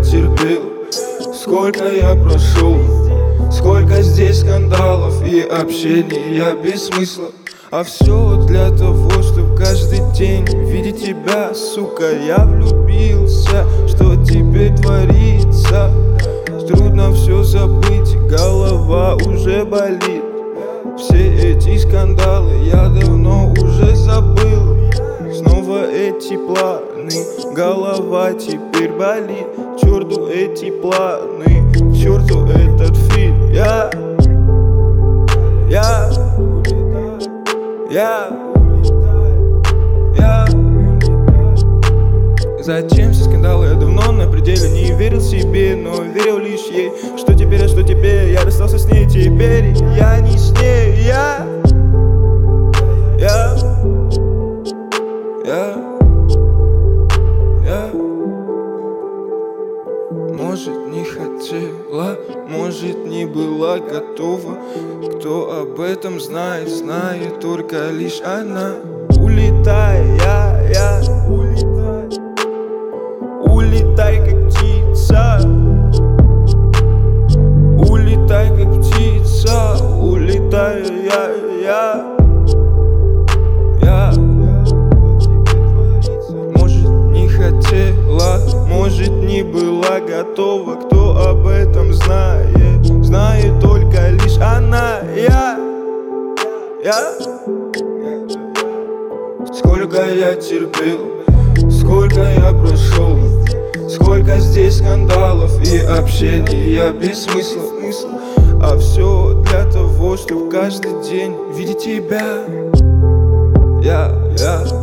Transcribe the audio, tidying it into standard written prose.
терпел, сколько я прошел, сколько здесь скандалов и общения без смысла. А все для того, чтобы каждый день видеть тебя, сука. Я влюбился, что теперь творится? Трудно все забыть, голова уже болит. Все эти скандалы я давно уже забыл. Снова эти планы, голова теперь болит. К черту эти планы, к черту этот фильм. Зачем все скандалы? Я давно на пределе не верил себе, но верил лишь ей. Что теперь, а что теперь? Я расстался с ней, теперь я не с ней. Может, не хотела, может, не была готова. Кто об этом знает, знает только лишь она. Улетай, улетай, как птица. Улетай, как птица. Улетай, Может, не хотела, может, не была готова. Кто об этом знает, знает только лишь она. Сколько я терпел, сколько я прошел, сколько здесь скандалов и общения без смысла. А все для того, чтобы каждый день видеть тебя.